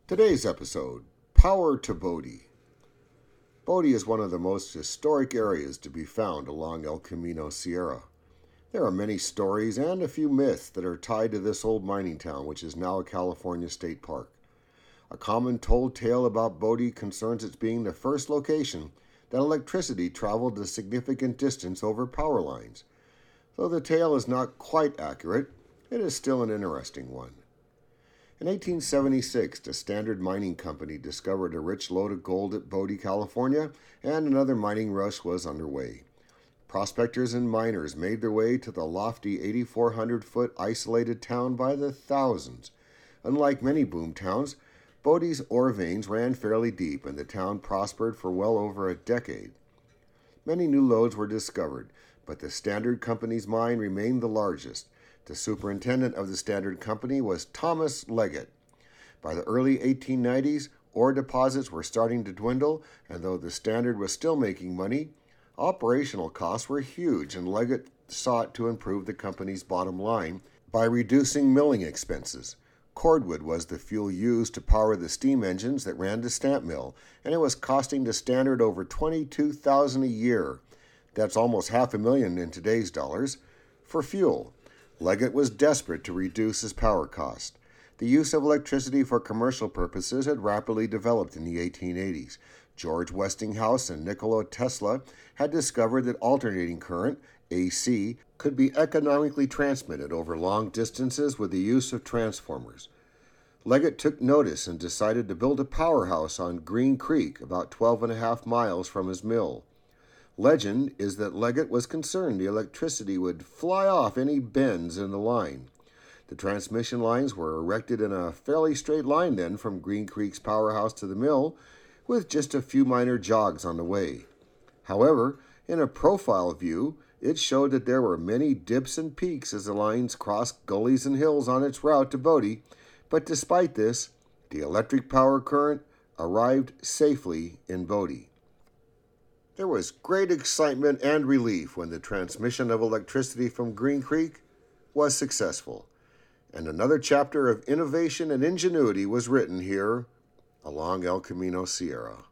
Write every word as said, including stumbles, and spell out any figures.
Today's episode, Power to Bodie. Bodie is one of the most historic areas to be found along El Camino Sierra. There are many stories and a few myths that are tied to this old mining town, which is now a California state park. A common told tale about Bodie concerns its being the first location that electricity traveled a significant distance over power lines. Though the tale is not quite accurate, it is still an interesting one. In eighteen seventy-six, the Standard Mining Company discovered a rich lode of gold at Bodie, California, and another mining rush was underway. Prospectors and miners made their way to the lofty eighty-four hundred foot isolated town by the thousands. Unlike many boom towns, Bodie's ore veins ran fairly deep, and the town prospered for well over a decade. Many new lodes were discovered, but the Standard Company's mine remained the largest. The superintendent of the Standard Company was Thomas Leggett. By the early eighteen nineties, ore deposits were starting to dwindle, and though the Standard was still making money, operational costs were huge, and Leggett sought to improve the company's bottom line by reducing milling expenses. Cordwood was the fuel used to power the steam engines that ran the stamp mill, and it was costing the Standard over twenty-two thousand dollars a year. That's almost half a million in today's dollars for fuel. Leggett was desperate to reduce his power cost. The use of electricity for commercial purposes had rapidly developed in the eighteen eighties. George Westinghouse and Nikola Tesla had discovered that alternating current, A C, could be economically transmitted over long distances with the use of transformers. Leggett took notice and decided to build a powerhouse on Green Creek, about twelve and a half miles from his mill. Legend is that Leggett was concerned the electricity would fly off any bends in the line. The transmission lines were erected in a fairly straight line then from Green Creek's powerhouse to the mill, with just a few minor jogs on the way. However, in a profile view, it showed that there were many dips and peaks as the lines crossed gullies and hills on its route to Bodie, but despite this, the electric power current arrived safely in Bodie. There was great excitement and relief when the transmission of electricity from Green Creek was successful, and another chapter of innovation and ingenuity was written here along El Camino Sierra.